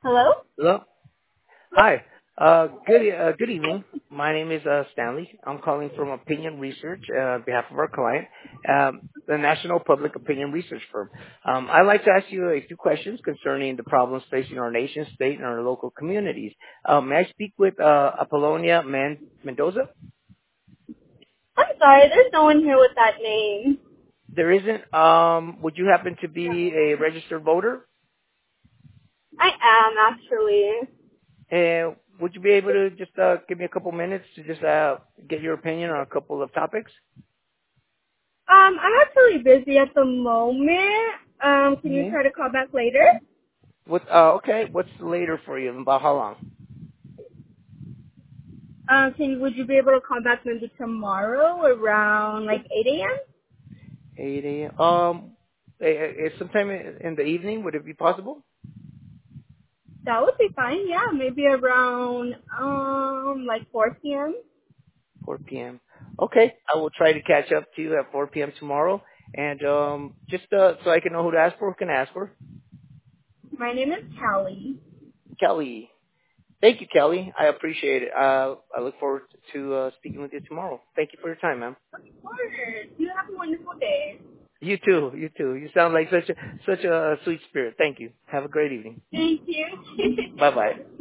Hello? Hello. Hi. Good evening. My name is Stanley. I'm calling from Opinion Research on behalf of our client, the National Public Opinion Research Firm. I'd like to ask you a few questions concerning the problems facing our nation, state, and our local communities. May I speak with Apollonia Mendoza? I'm sorry, there's no one here with that name. There isn't. Would you happen to be a registered voter? I am, actually. And would you be able to just give me a couple minutes to just get your opinion on a couple of topics? I'm actually busy at the moment. Can you Mm-hmm. try to call back later? Okay. What's later for you? About how long? Would you be able to call back maybe tomorrow around like 8 a.m.? 8 a.m. Sometime in the evening. Would it be possible? That would be fine, yeah. Maybe around, like 4 p.m. 4 p.m. Okay. I will try to catch up to you at 4 p.m. tomorrow. And just so I can know who to ask for, who can I ask for? My name is Callie. Kelly. Thank you, Kelly. I appreciate it. I look forward to speaking with you tomorrow. Thank you for your time, ma'am. Of course. You have a wonderful day. You too. You too. You sound like such a sweet spirit. Thank you. Have a great evening. Thank you. Bye bye.